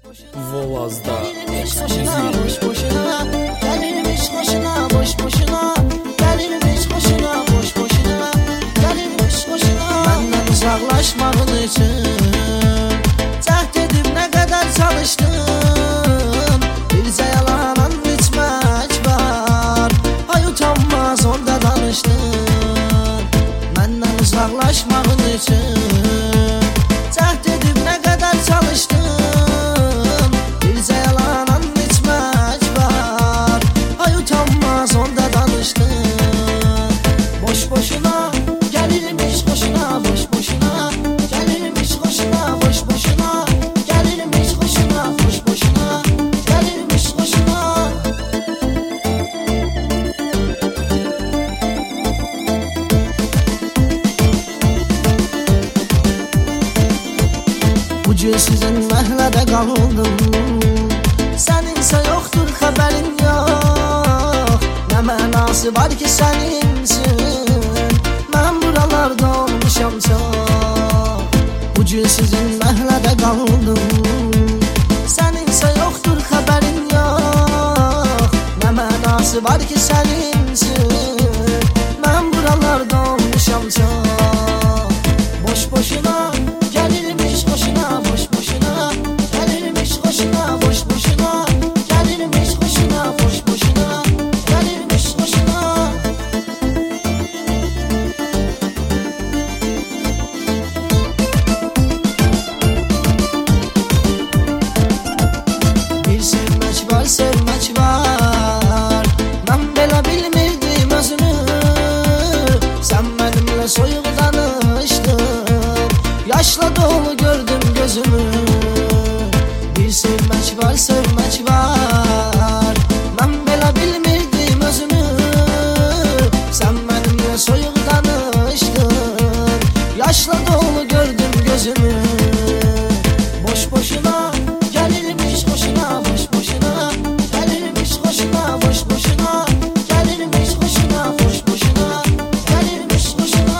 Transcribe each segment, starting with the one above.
Volaz'da boş boşuna, gelirmiş hoşuna, boş boşuna, gelirmiş hoşuna, boş boşuna, gelirmiş hoşuna. Benden uzaklaşmağın için cəhd edib ne kadar çalıştın, bircə yalan bitmək var, ay utanmaz orada danışdın. Benden uzaklaşmağın için cəhd edib ne kadar çalıştın, boş boşuna, gelirmiş hoşuna, boş boşuna, gelirmiş hoşuna, boş boşuna, gelirmiş hoşuna, boş boşuna, gelirmiş hoşuna. Bugün sizin məhlədə qaldım, səninsə yoxdur xəbərin yox. Nə mənası var ki səninsin, mən buralarda olmuşam çox. Bugün sizin məhlədə qaldım, səninsə yoxdur xəbərin yox. Nə mənası var ki səninsin, mən buralarda olmuşam çox. Boş boşuna, gelirmiş hoşuna, boş boşuna, gelirmiş hoşuna, boş boşuna, gelirmiş hoşuna, boş boşuna, gelirmiş hoşuna. Bir sevmək var, sevmək var, mən belə bilmirdim özünü. Sən mənimlə soyuq danışdın, yaşla dolu gördüm gözümü. Bir sevmək var, sevmək var, mən belə bilmirdim özümü. Sən mənimlə soyuq danışdın, yaşla dolu gördüm gözümü. Boş boşuna, gelirmiş hoşuna, boş boşuna, gelirmiş hoşuna, boş boşuna, gelirmiş hoşuna, boş boşuna, gelirmiş hoşuna.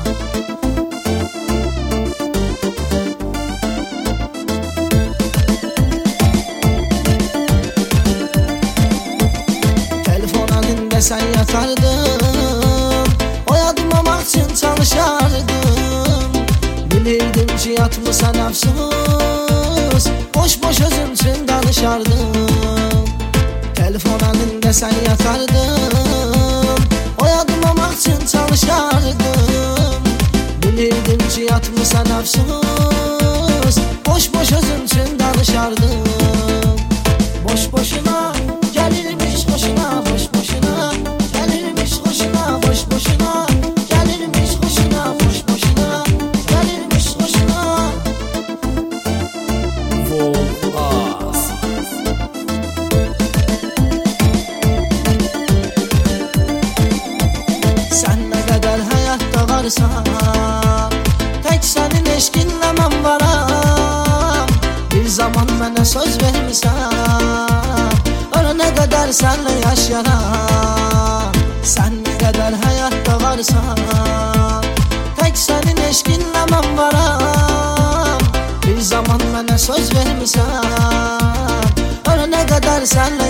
Telefon elinde sen yatardın, oyadmamak için çalışardım. Bilirdim ki yatmısan əfsus, boş boş özüm üçün danışardım. Telefon elinde sen yatardın, oyadmamak için çalışardım. Bilirdim ki yatmısan əfsus, boş boş özüm üçün danışardım. Boş boşuna, gelirmiş hoşuna, boş boşuna, gelirmiş hoşuna, boş boşuna, gelirmiş hoşuna, boş boşuna, gelirmiş hoşuna. Volaz. Sen ne kadar hayatta varsan, tek senin eşkinle mən varam. Bir zaman mənə söz vermişsən, ölene kadar senle yaşaram. Sen ne kadar hayatta varsan, tek senin eşkinle mən varam. Bir zaman mənə söz vermişsən, ölene kadar senle